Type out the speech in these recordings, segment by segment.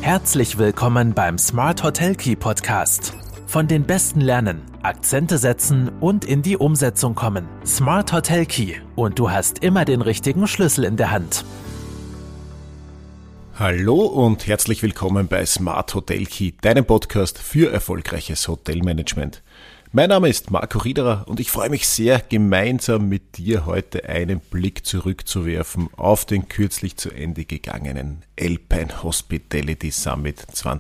Herzlich willkommen beim Smart Hotel Key Podcast. Von den Besten lernen, Akzente setzen und in die Umsetzung kommen. Smart Hotel Key und du hast immer den richtigen Schlüssel in der Hand. Hallo und herzlich willkommen bei Smart Hotel Key, deinem Podcast für erfolgreiches Hotelmanagement. Mein Name ist Marco Riederer und ich freue mich sehr, gemeinsam mit dir heute einen Blick zurückzuwerfen auf den kürzlich zu Ende gegangenen Alpine Hospitality Summit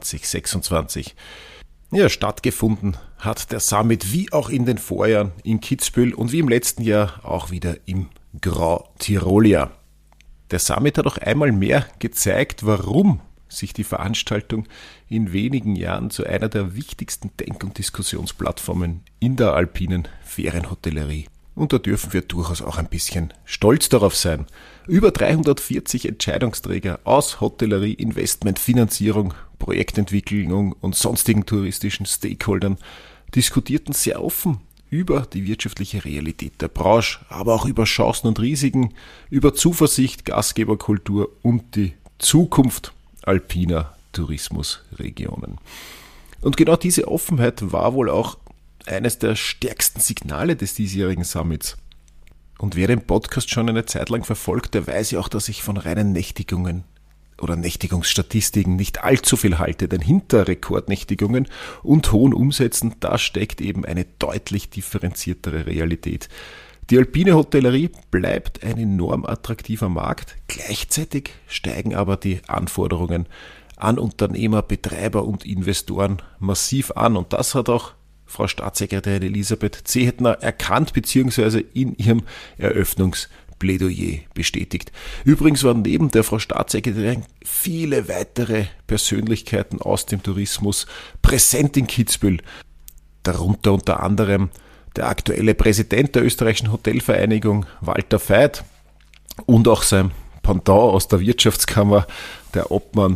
2026. Ja, stattgefunden hat der Summit wie auch in den Vorjahren in Kitzbühel und wie im letzten Jahr auch wieder im Grau-Tirolia. Der Summit hat auch einmal mehr gezeigt, warum sich die Veranstaltung in wenigen Jahren zu einer der wichtigsten Denk- und Diskussionsplattformen in der alpinen Ferienhotellerie. Und da dürfen wir durchaus auch ein bisschen stolz darauf sein. Über 340 Entscheidungsträger aus Hotellerie, Investment, Finanzierung, Projektentwicklung und sonstigen touristischen Stakeholdern diskutierten sehr offen über die wirtschaftliche Realität der Branche, aber auch über Chancen und Risiken, über Zuversicht, Gastgeberkultur und die Zukunft alpiner Tourismusregionen. Und genau diese Offenheit war wohl auch eines der stärksten Signale des diesjährigen Summits. Und wer den Podcast schon eine Zeit lang verfolgt, der weiß ja auch, dass ich von reinen Nächtigungen oder Nächtigungsstatistiken nicht allzu viel halte, denn hinter Rekordnächtigungen und hohen Umsätzen, da steckt eben eine deutlich differenziertere Realität. Die alpine Hotellerie bleibt ein enorm attraktiver Markt, gleichzeitig steigen aber die Anforderungen an Unternehmer, Betreiber und Investoren massiv an und das hat auch Frau Staatssekretärin Elisabeth Zehetner erkannt bzw. in ihrem Eröffnungsplädoyer bestätigt. Übrigens waren neben der Frau Staatssekretärin viele weitere Persönlichkeiten aus dem Tourismus präsent in Kitzbühel, darunter unter anderem der aktuelle Präsident der österreichischen Hotelvereinigung, Walter Veit, und auch sein Pendant aus der Wirtschaftskammer, der Obmann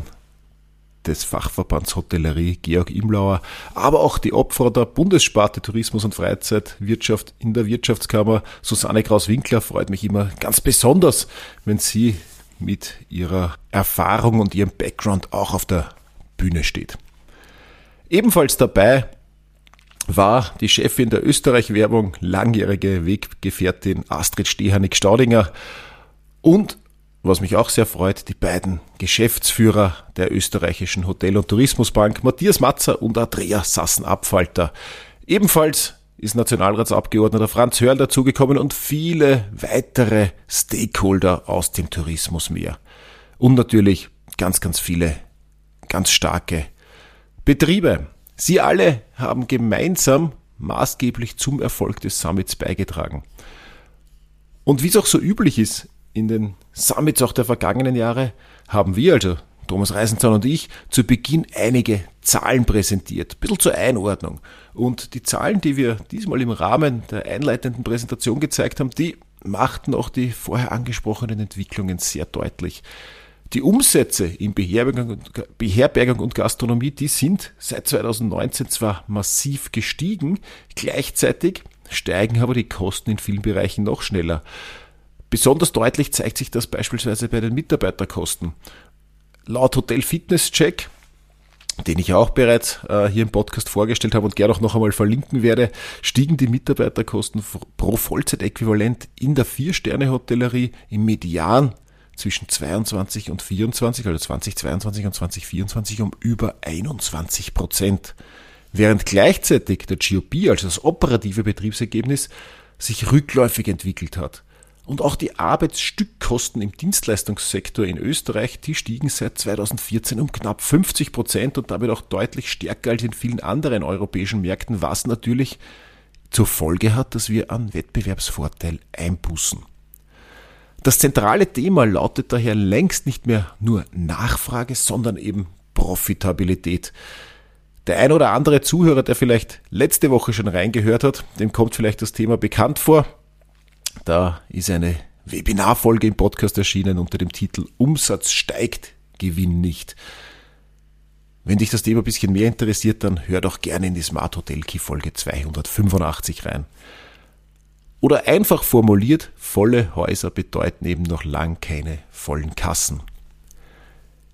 des Fachverbands Hotellerie, Georg Imlauer, aber auch die Obfrau der Bundessparte Tourismus und Freizeitwirtschaft in der Wirtschaftskammer, Susanne Kraus-Winkler, freut mich immer ganz besonders, wenn sie mit ihrer Erfahrung und ihrem Background auch auf der Bühne steht. Ebenfalls dabei war die Chefin der Österreich-Werbung, langjährige Weggefährtin Astrid Stehanik-Staudinger und, was mich auch sehr freut, die beiden Geschäftsführer der österreichischen Hotel- und Tourismusbank, Matthias Matzer und Andrea Sassen-Abfalter. Ebenfalls ist Nationalratsabgeordneter Franz Hörl dazugekommen und viele weitere Stakeholder aus dem Tourismus mehr. Und natürlich ganz, ganz viele, ganz starke Betriebe. Sie alle haben gemeinsam maßgeblich zum Erfolg des Summits beigetragen. Und wie es auch so üblich ist, in den Summits auch der vergangenen Jahre, haben wir, also Thomas Reisenzahn und ich, zu Beginn einige Zahlen präsentiert, ein bisschen zur Einordnung. Und die Zahlen, die wir diesmal im Rahmen der einleitenden Präsentation gezeigt haben, die machten auch die vorher angesprochenen Entwicklungen sehr deutlich. Die Umsätze in Beherbergung und Gastronomie, die sind seit 2019 zwar massiv gestiegen, gleichzeitig steigen aber die Kosten in vielen Bereichen noch schneller. Besonders deutlich zeigt sich das beispielsweise bei den Mitarbeiterkosten. Laut Hotel Fitness Check, den ich auch bereits hier im Podcast vorgestellt habe und gerne auch noch einmal verlinken werde, stiegen die Mitarbeiterkosten pro Vollzeitäquivalent in der 4-Sterne-Hotellerie im Median zwischen 22 und 24, also 2022 und 2024 um über 21%. Während gleichzeitig der GOP, also das operative Betriebsergebnis, sich rückläufig entwickelt hat. Und auch die Arbeitsstückkosten im Dienstleistungssektor in Österreich, die stiegen seit 2014 um knapp 50% und damit auch deutlich stärker als in vielen anderen europäischen Märkten, was natürlich zur Folge hat, dass wir an Wettbewerbsvorteil einbußen. Das zentrale Thema lautet daher längst nicht mehr nur Nachfrage, sondern eben Profitabilität. Der ein oder andere Zuhörer, der vielleicht letzte Woche schon reingehört hat, dem kommt vielleicht das Thema bekannt vor. Da ist eine Webinarfolge im Podcast erschienen unter dem Titel Umsatz steigt, Gewinn nicht. Wenn dich das Thema ein bisschen mehr interessiert, dann hör doch gerne in die Smart Hotel Key Folge 285 rein. Oder einfach formuliert, volle Häuser bedeuten eben noch lang keine vollen Kassen.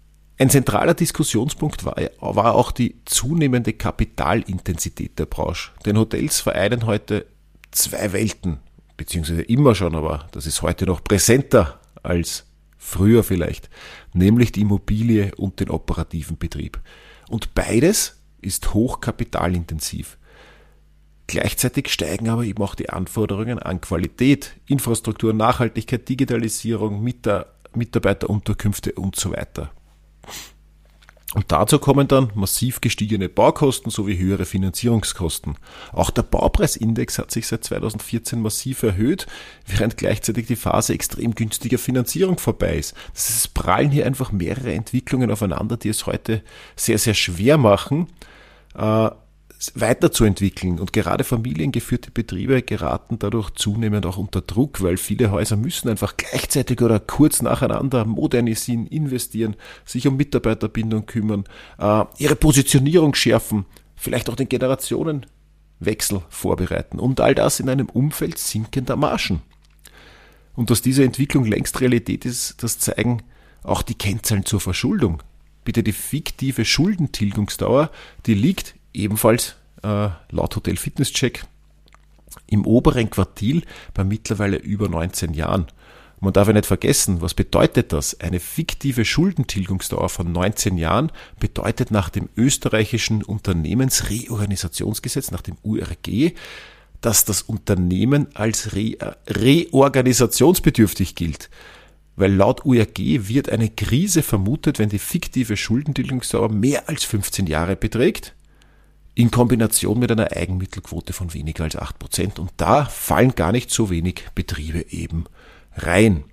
Ein zentraler Diskussionspunkt war auch die zunehmende Kapitalintensität der Branche. Denn Hotels vereinen heute zwei Welten, beziehungsweise immer schon, aber das ist heute noch präsenter als früher vielleicht, nämlich die Immobilie und den operativen Betrieb. Und beides ist hochkapitalintensiv. Gleichzeitig steigen aber eben auch die Anforderungen an Qualität, Infrastruktur, Nachhaltigkeit, Digitalisierung, Mitarbeiterunterkünfte und so weiter. Und dazu kommen dann massiv gestiegene Baukosten sowie höhere Finanzierungskosten. Auch der Baupreisindex hat sich seit 2014 massiv erhöht, während gleichzeitig die Phase extrem günstiger Finanzierung vorbei ist. Das heißt, es prallen hier einfach mehrere Entwicklungen aufeinander, die es heute sehr, sehr schwer machen, weiterzuentwickeln. Und gerade familiengeführte Betriebe geraten dadurch zunehmend auch unter Druck, weil viele Häuser müssen einfach gleichzeitig oder kurz nacheinander modernisieren, investieren, sich um Mitarbeiterbindung kümmern, ihre Positionierung schärfen, vielleicht auch den Generationenwechsel vorbereiten und all das in einem Umfeld sinkender Margen. Und dass diese Entwicklung längst Realität ist, das zeigen auch die Kennzahlen zur Verschuldung. Bitte die fiktive Schuldentilgungsdauer, die liegt ebenfalls laut Hotel Fitness Check im oberen Quartil bei mittlerweile über 19 Jahren. Man darf ja nicht vergessen, was bedeutet das? Eine fiktive Schuldentilgungsdauer von 19 Jahren bedeutet nach dem österreichischen Unternehmensreorganisationsgesetz, nach dem URG, dass das Unternehmen als reorganisationsbedürftig gilt. Weil laut URG wird eine Krise vermutet, wenn die fiktive Schuldentilgungsdauer mehr als 15 Jahre beträgt, in Kombination mit einer Eigenmittelquote von weniger als 8%. Und da fallen gar nicht so wenig Betriebe eben rein.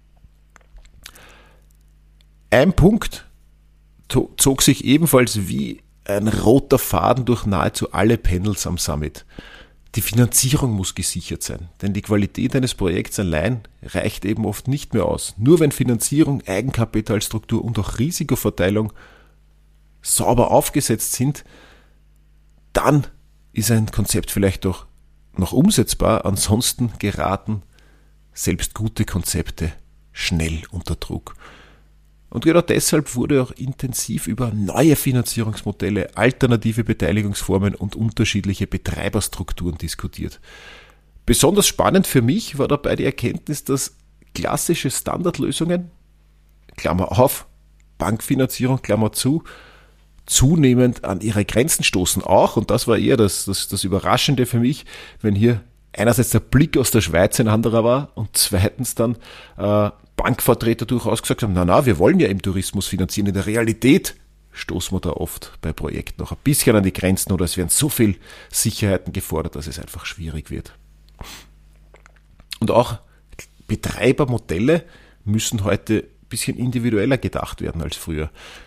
Ein Punkt zog sich ebenfalls wie ein roter Faden durch nahezu alle Panels am Summit. Die Finanzierung muss gesichert sein, denn die Qualität eines Projekts allein reicht eben oft nicht mehr aus. Nur wenn Finanzierung, Eigenkapitalstruktur und auch Risikoverteilung sauber aufgesetzt sind, dann ist ein Konzept vielleicht doch noch umsetzbar. Ansonsten geraten selbst gute Konzepte schnell unter Druck. Und genau deshalb wurde auch intensiv über neue Finanzierungsmodelle, alternative Beteiligungsformen und unterschiedliche Betreiberstrukturen diskutiert. Besonders spannend für mich war dabei die Erkenntnis, dass klassische Standardlösungen, Klammer auf, Bankfinanzierung, Klammer zu, zunehmend an ihre Grenzen stoßen auch. Und das war eher das Überraschende für mich, wenn hier einerseits der Blick aus der Schweiz ein anderer war und zweitens dann Bankvertreter durchaus gesagt haben, na, wir wollen ja im Tourismus finanzieren. In der Realität stoßen wir da oft bei Projekten noch ein bisschen an die Grenzen oder es werden so viel Sicherheiten gefordert, dass es einfach schwierig wird. Und auch Betreibermodelle müssen heute ein bisschen individueller gedacht werden als früher.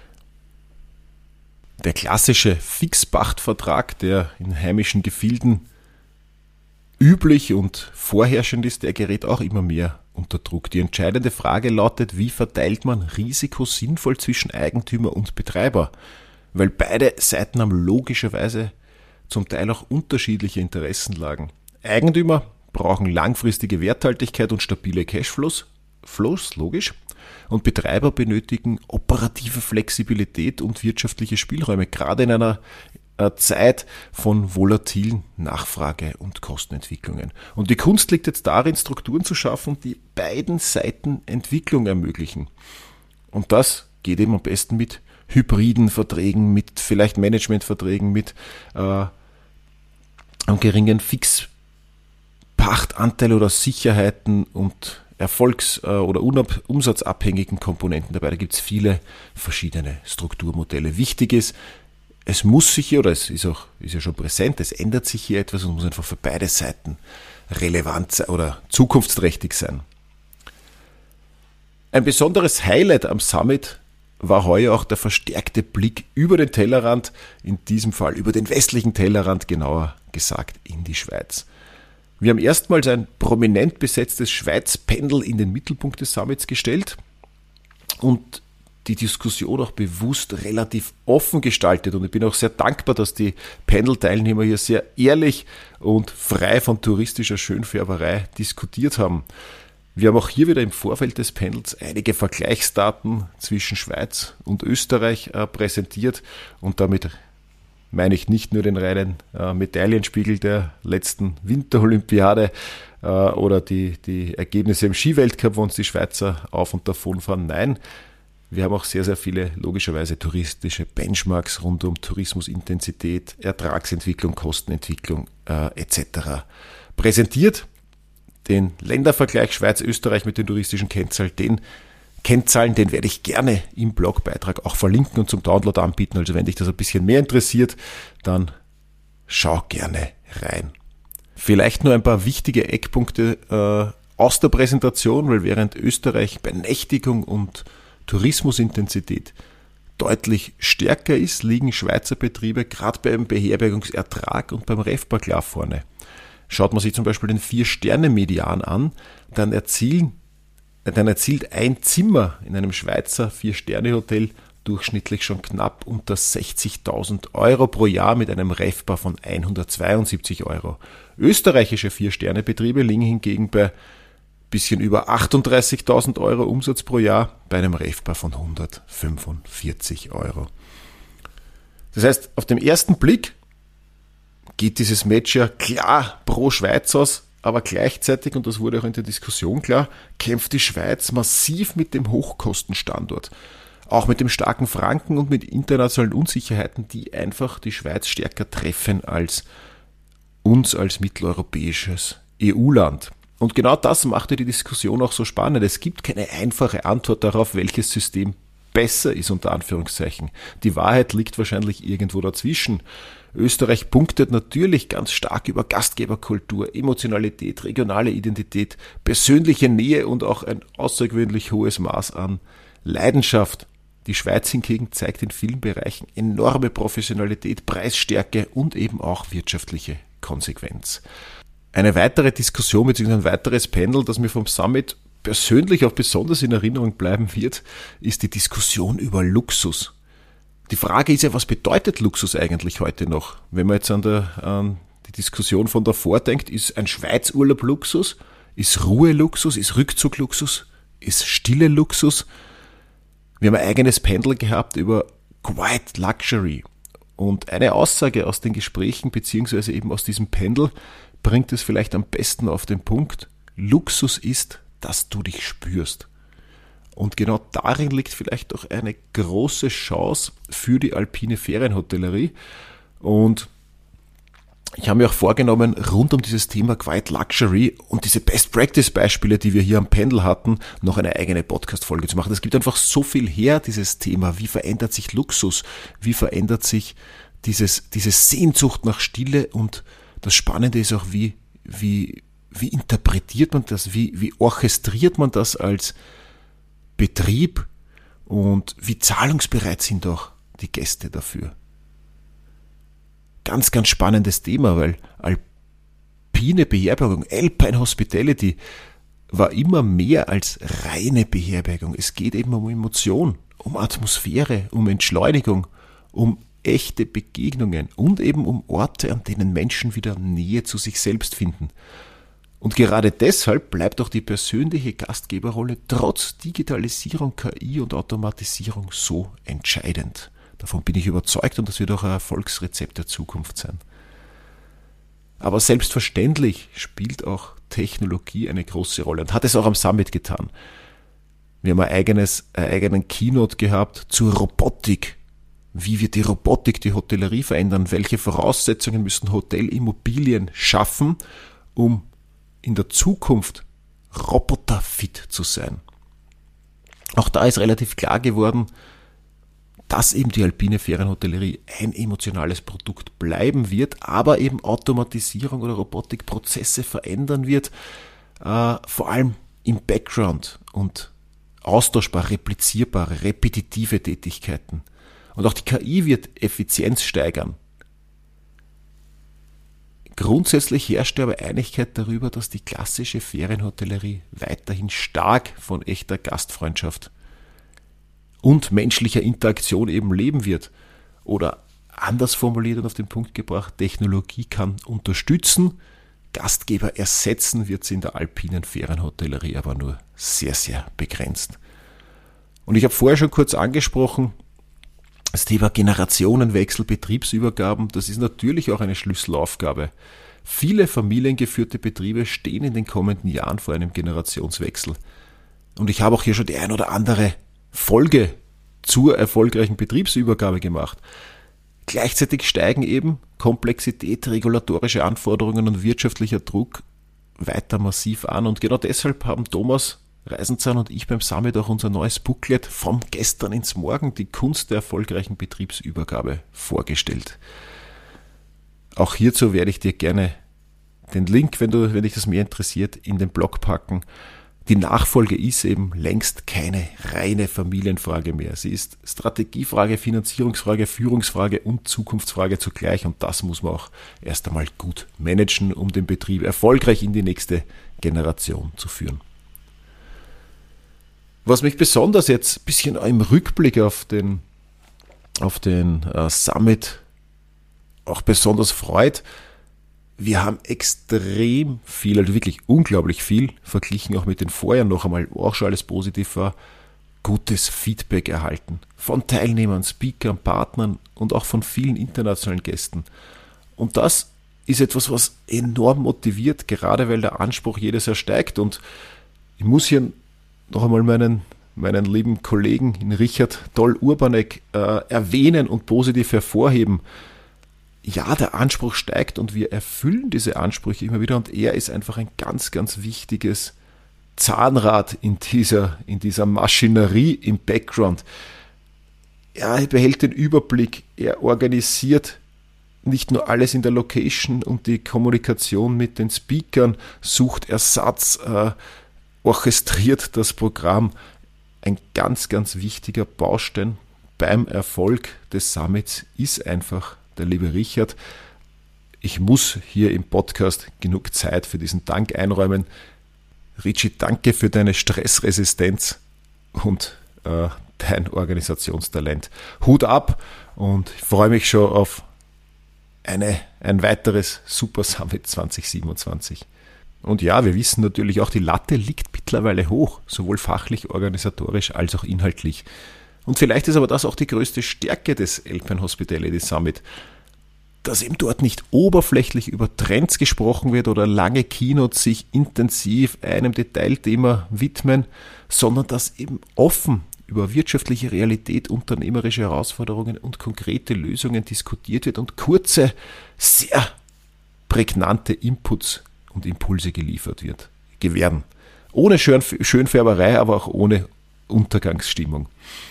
Der klassische Fixpachtvertrag, der in heimischen Gefilden üblich und vorherrschend ist, der gerät auch immer mehr unter Druck. Die entscheidende Frage lautet, wie verteilt man Risiko sinnvoll zwischen Eigentümer und Betreiber? Weil beide Seiten haben logischerweise zum Teil auch unterschiedliche Interessenlagen. Eigentümer brauchen langfristige Werthaltigkeit und stabile Cashflows, logisch. Und Betreiber benötigen operative Flexibilität und wirtschaftliche Spielräume, gerade in einer Zeit von volatilen Nachfrage- und Kostenentwicklungen. Und die Kunst liegt jetzt darin, Strukturen zu schaffen, die beiden Seiten Entwicklung ermöglichen. Und das geht eben am besten mit hybriden Verträgen, mit vielleicht Managementverträgen, mit einem geringen Fixpachtanteil oder Sicherheiten und erfolgs- oder umsatzabhängigen Komponenten dabei. Da gibt es viele verschiedene Strukturmodelle. Wichtig ist, es muss sich hier, oder es ist ja schon präsent, es ändert sich hier etwas und muss einfach für beide Seiten relevant sein oder zukunftsträchtig sein. Ein besonderes Highlight am Summit war heuer auch der verstärkte Blick über den Tellerrand, in diesem Fall über den westlichen Tellerrand, genauer gesagt in die Schweiz. Wir haben erstmals ein prominent besetztes Schweiz-Panel in den Mittelpunkt des Summits gestellt und die Diskussion auch bewusst relativ offen gestaltet. Und ich bin auch sehr dankbar, dass die Panel-Teilnehmer hier sehr ehrlich und frei von touristischer Schönfärberei diskutiert haben. Wir haben auch hier wieder im Vorfeld des Panels einige Vergleichsdaten zwischen Schweiz und Österreich präsentiert und damit meine ich nicht nur den reinen Medaillenspiegel der letzten Winterolympiade oder die Ergebnisse im Skiweltcup, wo uns die Schweizer auf und davon fahren. Nein, wir haben auch sehr, sehr viele logischerweise touristische Benchmarks rund um Tourismusintensität, Ertragsentwicklung, Kostenentwicklung etc. präsentiert. Den Ländervergleich Schweiz-Österreich mit den touristischen Kennzahlen, den werde ich gerne im Blogbeitrag auch verlinken und zum Download anbieten. Also wenn dich das ein bisschen mehr interessiert, dann schau gerne rein. Vielleicht nur ein paar wichtige Eckpunkte aus der Präsentation, weil während Österreich bei Nächtigung und Tourismusintensität deutlich stärker ist, liegen Schweizer Betriebe gerade beim Beherbergungsertrag und beim RevPAR klar vorne. Schaut man sich zum Beispiel den 4-Sterne-Median an, dann erzielt ein Zimmer in einem Schweizer 4-Sterne-Hotel durchschnittlich schon knapp unter 60.000 Euro pro Jahr mit einem RevPAR von 172 Euro. Österreichische 4-Sterne-Betriebe liegen hingegen bei bisschen über 38.000 Euro Umsatz pro Jahr bei einem RevPAR von 145 Euro. Das heißt, auf den ersten Blick geht dieses Match ja klar pro Schweiz aus, aber gleichzeitig, und das wurde auch in der Diskussion klar, kämpft die Schweiz massiv mit dem Hochkostenstandort. Auch mit dem starken Franken und mit internationalen Unsicherheiten, die einfach die Schweiz stärker treffen als uns als mitteleuropäisches EU-Land. Und genau das machte die Diskussion auch so spannend. Es gibt keine einfache Antwort darauf, welches System besser ist, unter Anführungszeichen. Die Wahrheit liegt wahrscheinlich irgendwo dazwischen. Österreich punktet natürlich ganz stark über Gastgeberkultur, Emotionalität, regionale Identität, persönliche Nähe und auch ein außergewöhnlich hohes Maß an Leidenschaft. Die Schweiz hingegen zeigt in vielen Bereichen enorme Professionalität, Preisstärke und eben auch wirtschaftliche Konsequenz. Eine weitere Diskussion bzw. ein weiteres Panel, das mir vom Summit persönlich auch besonders in Erinnerung bleiben wird, ist die Diskussion über Luxus. Die Frage ist ja, was bedeutet Luxus eigentlich heute noch? Wenn man jetzt an die Diskussion von davor denkt, ist ein Schweizurlaub Luxus? Ist Ruhe Luxus? Ist Rückzug Luxus? Ist Stille Luxus? Wir haben ein eigenes Panel gehabt über Quiet Luxury. Und eine Aussage aus den Gesprächen beziehungsweise eben aus diesem Panel bringt es vielleicht am besten auf den Punkt. Luxus ist, dass du dich spürst. Und genau darin liegt vielleicht auch eine große Chance für die alpine Ferienhotellerie. Und ich habe mir auch vorgenommen, rund um dieses Thema Quiet Luxury und diese Best-Practice-Beispiele, die wir hier am Panel hatten, noch eine eigene Podcast-Folge zu machen. Es gibt einfach so viel her, dieses Thema. Wie verändert sich Luxus? Wie verändert sich diese Sehnsucht nach Stille? Und das Spannende ist auch, wie interpretiert man das? Wie orchestriert man das als Betrieb und wie zahlungsbereit sind auch die Gäste dafür. Ganz, ganz spannendes Thema, weil alpine Beherbergung, Alpine Hospitality, war immer mehr als reine Beherbergung. Es geht eben um Emotion, um Atmosphäre, um Entschleunigung, um echte Begegnungen und eben um Orte, an denen Menschen wieder Nähe zu sich selbst finden. Und gerade deshalb bleibt auch die persönliche Gastgeberrolle trotz Digitalisierung, KI und Automatisierung so entscheidend. Davon bin ich überzeugt und das wird auch ein Erfolgsrezept der Zukunft sein. Aber selbstverständlich spielt auch Technologie eine große Rolle und hat es auch am Summit getan. Wir haben einen eigenen Keynote gehabt zur Robotik. Wie wird die Robotik die Hotellerie verändern? Welche Voraussetzungen müssen Hotelimmobilien schaffen, um in der Zukunft roboterfit zu sein? Auch da ist relativ klar geworden, dass eben die alpine Ferienhotellerie ein emotionales Produkt bleiben wird, aber eben Automatisierung oder Robotikprozesse verändern wird, vor allem im Background und austauschbar, replizierbare, repetitive Tätigkeiten. Und auch die KI wird Effizienz steigern. Grundsätzlich herrscht aber Einigkeit darüber, dass die klassische Ferienhotellerie weiterhin stark von echter Gastfreundschaft und menschlicher Interaktion eben leben wird. Oder anders formuliert und auf den Punkt gebracht, Technologie kann unterstützen, Gastgeber ersetzen wird sie in der alpinen Ferienhotellerie aber nur sehr, sehr begrenzt. Und ich habe vorher schon kurz angesprochen, das Thema Generationenwechsel, Betriebsübergaben, das ist natürlich auch eine Schlüsselaufgabe. Viele familiengeführte Betriebe stehen in den kommenden Jahren vor einem Generationswechsel. Und ich habe auch hier schon die ein oder andere Folge zur erfolgreichen Betriebsübergabe gemacht. Gleichzeitig steigen eben Komplexität, regulatorische Anforderungen und wirtschaftlicher Druck weiter massiv an. Und genau deshalb haben Thomas Reisenzahn und ich beim Summit auch unser neues Booklet vom Gestern ins Morgen, die Kunst der erfolgreichen Betriebsübergabe, vorgestellt. Auch hierzu werde ich dir gerne den Link, wenn dich das mehr interessiert, in den Blog packen. Die Nachfolge ist eben längst keine reine Familienfrage mehr. Sie ist Strategiefrage, Finanzierungsfrage, Führungsfrage und Zukunftsfrage zugleich. Und das muss man auch erst einmal gut managen, um den Betrieb erfolgreich in die nächste Generation zu führen. Was mich besonders jetzt ein bisschen im Rückblick auf den Summit auch besonders freut, wir haben extrem viel, also wirklich unglaublich viel, verglichen auch mit den Vorjahren noch einmal, wo auch schon alles positiv war, gutes Feedback erhalten. Von Teilnehmern, Speakern, Partnern und auch von vielen internationalen Gästen. Und das ist etwas, was enorm motiviert, gerade weil der Anspruch jedes Jahr steigt. Und ich muss hier noch einmal meinen lieben Kollegen Richard Doll-Urbanek erwähnen und positiv hervorheben. Ja, der Anspruch steigt und wir erfüllen diese Ansprüche immer wieder und er ist einfach ein ganz, ganz wichtiges Zahnrad in dieser Maschinerie im Background. Er behält den Überblick, er organisiert nicht nur alles in der Location und die Kommunikation mit den Speakern, sucht Ersatz, orchestriert das Programm. Ein ganz, ganz wichtiger Baustein beim Erfolg des Summits ist einfach der liebe Richard. Ich muss hier im Podcast genug Zeit für diesen Dank einräumen. Richie, danke für deine Stressresistenz und dein Organisationstalent. Hut ab und ich freue mich schon auf ein weiteres Super Summit 2027. Und ja, wir wissen natürlich auch, die Latte liegt mittlerweile hoch, sowohl fachlich, organisatorisch als auch inhaltlich. Und vielleicht ist aber das auch die größte Stärke des Alpine Hospitality Summit, dass eben dort nicht oberflächlich über Trends gesprochen wird oder lange Keynotes sich intensiv einem Detailthema widmen, sondern dass eben offen über wirtschaftliche Realität, unternehmerische Herausforderungen und konkrete Lösungen diskutiert wird und kurze, sehr prägnante Inputs und Impulse geliefert werden. Ohne Schönfärberei, aber auch ohne Untergangsstimmung.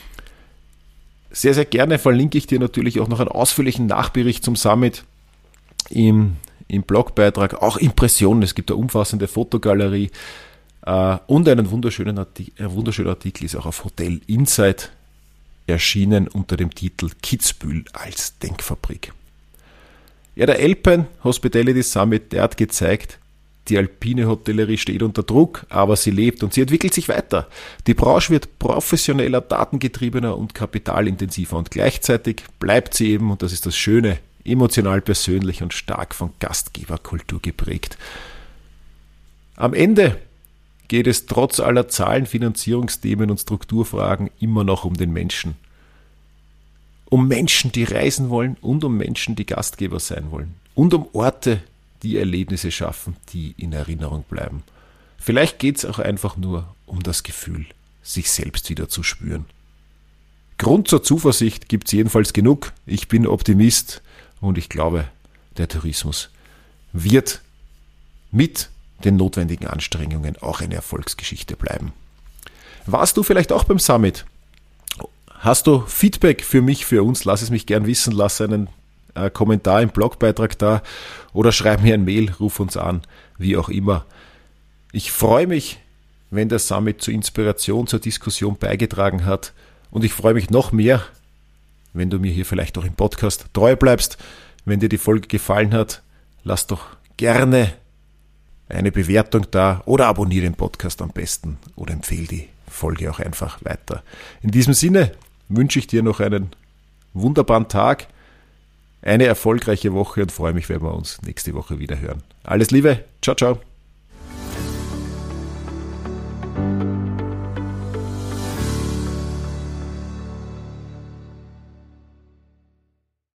Sehr, sehr gerne verlinke ich dir natürlich auch noch einen ausführlichen Nachbericht zum Summit im Blogbeitrag, auch Impressionen, es gibt eine umfassende Fotogalerie und einen wunderschönen Artikel ist auch auf Hotel Insight erschienen unter dem Titel Kitzbühel als Denkfabrik. Ja, der Alpine Hospitality Summit, der hat gezeigt, die alpine Hotellerie steht unter Druck, aber sie lebt und sie entwickelt sich weiter. Die Branche wird professioneller, datengetriebener und kapitalintensiver und gleichzeitig bleibt sie eben, und das ist das Schöne, emotional persönlich und stark von Gastgeberkultur geprägt. Am Ende geht es trotz aller Zahlen, Finanzierungsthemen und Strukturfragen immer noch um den Menschen. Um Menschen, die reisen wollen und um Menschen, die Gastgeber sein wollen. Und um Orte, die Erlebnisse schaffen, die in Erinnerung bleiben. Vielleicht geht es auch einfach nur um das Gefühl, sich selbst wieder zu spüren. Grund zur Zuversicht gibt es jedenfalls genug. Ich bin Optimist und ich glaube, der Tourismus wird mit den notwendigen Anstrengungen auch eine Erfolgsgeschichte bleiben. Warst du vielleicht auch beim Summit? Hast du Feedback für mich, für uns? Lass es mich gern wissen, lass einen Kommentar im Blogbeitrag da oder schreib mir ein Mail, ruf uns an, wie auch immer. Ich freue mich, wenn der Summit zur Inspiration, zur Diskussion beigetragen hat und ich freue mich noch mehr, wenn du mir hier vielleicht auch im Podcast treu bleibst. Wenn dir die Folge gefallen hat, lass doch gerne eine Bewertung da oder abonniere den Podcast am besten oder empfehle die Folge auch einfach weiter. In diesem Sinne wünsche ich dir noch einen wunderbaren Tag, eine erfolgreiche Woche und freue mich, wenn wir uns nächste Woche wieder hören. Alles Liebe, ciao, ciao.